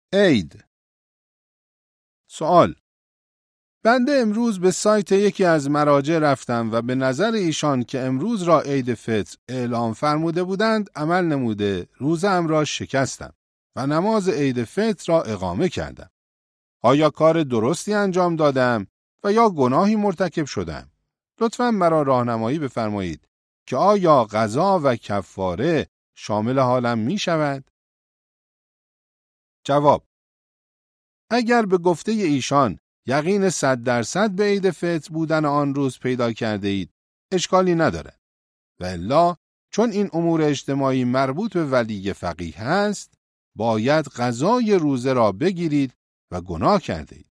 عید. سوال: بنده امروز به سایت یکی از مراجع رفتم و به نظر ایشان که امروز را عید فطر اعلام فرموده بودند عمل نموده روزه‌ام را شکستم و نماز عید فطر را اقامه کردم. آیا کار درستی انجام دادم و یا گناهی مرتکب شدم؟ لطفاً مرا راهنمایی بفرمایید که آیا قضا و کفاره شامل حالم می شود؟ جواب: اگر به گفته ایشان یقین 100% به عید فطر بودن آن روز پیدا کرده اید، اشکالی ندارد. و الا چون این امور اجتماعی مربوط به ولی فقیه هست، باید قضای روزه را بگیرید و گناه کرده اید.